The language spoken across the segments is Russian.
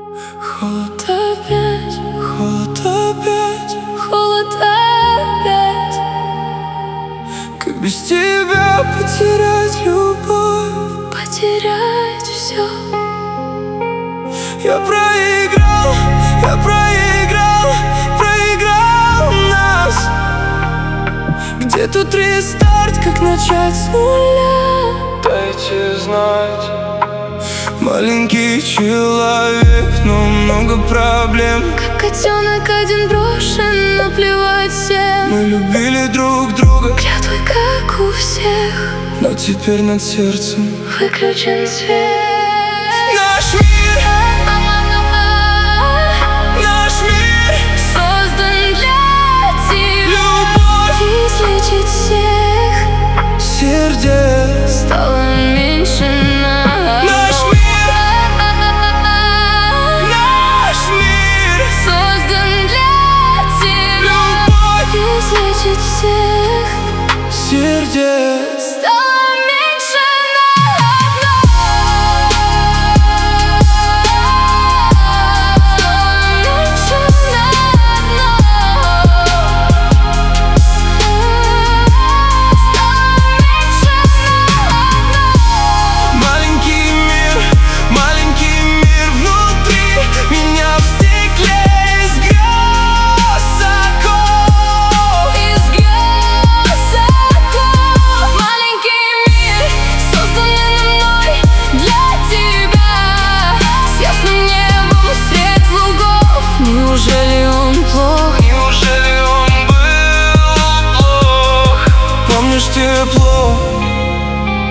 Холод опять, холод опять, холод опять. Как без тебя потерять любовь, потерять все. Я проиграл, проиграл нас. Где тут рестарт, как начать с нуля? Дайте знать. Маленький человек, но много проблем. Как котенок один брошен, наплевать всем. Мы любили друг друга, клятвы, как у всех, но теперь над сердцем выключен свет. Наш мир, наш мир создан для тебя. Любовь излечит всех сердец. Стало меньше нас. Наш мир создан для тебя. Любовь излечит всех сердец. Стало меньше на одно. Стало меньше на одно. Стало меньше на одно. Маленький мир внутри меня в стекле из грез оков. Из грез оков. Маленький мир, созданный мной для тебя. С ясным небом средь лугов. Неужели он плох? Неужели он был плох? Помнишь тепло?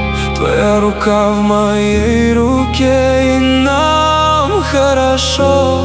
Твоя рука в моей руке, и нам хорошо.